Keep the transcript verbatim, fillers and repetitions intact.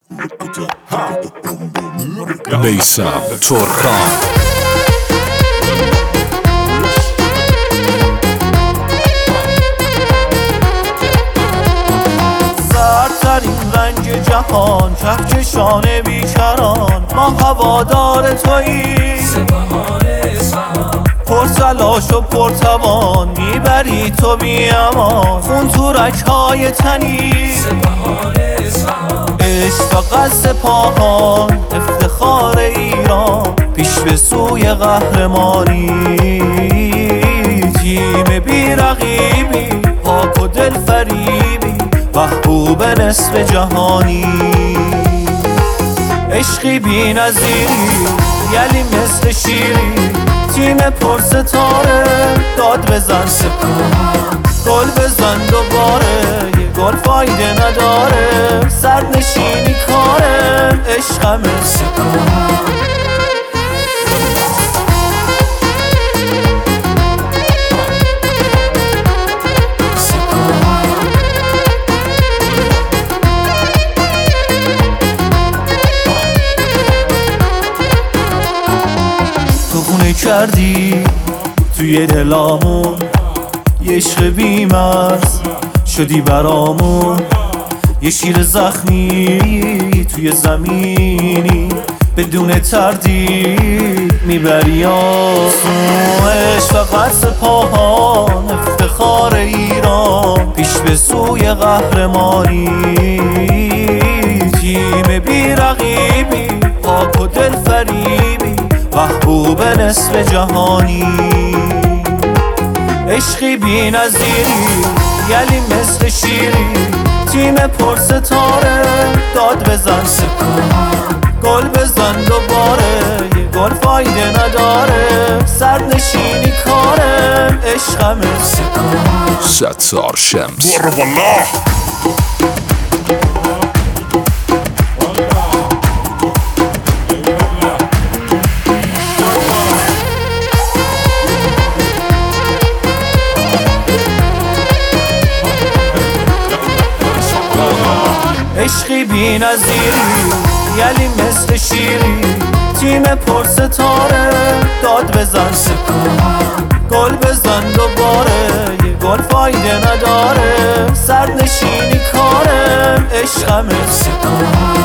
میثم ترکان. سردترین رنگ جهان، کهکشان بیکران، ما هوادار تویی. پرتلاش و پرتوان، میبری تو بی امان، خون تو رگ‌های تنی. عشق تا قصد پاهان، افتخار ایران، پیش به سوی قهرمانی. تیم بی رقیبی، پاک و دل فریبی، محبوب نصف جهانی. عشقی بی نظیری، یلی مثل شیری، تیم پر ستاره، داد بزن سپاه، گل بزن دوباره، یه گل فایده نداره، سرد نشینی کاره، عشقم سپاه. تو خونه کردی توی دلامون، یه عشق بی‌مرز شدی برامون، یه شیر زخمی توی زمینی، بدون تردید میبری آسون. عشق فقط سپاهان، افتخار ایران، پیش به سوی قهرمانی. تیم بی رقیبی، پاک و دل فریبی، محبوب نصف جهانی. عشقی بی نظیری، یلی مثل شیری، تیم پر ستاره، داد بزن سپاه، گل بزن دوباره، یه گل فایده نداره، سرد نشینی کاره، عشقم سپاه. ستار شمس. برو والله. عشقی بی نظیری، یلی مثل شیری، تیم پر ستاره، داد بزن سپاه، گل بزن دوباره، یه گل فایده نداره، سرد نشینی کاره، عشقم سپاه.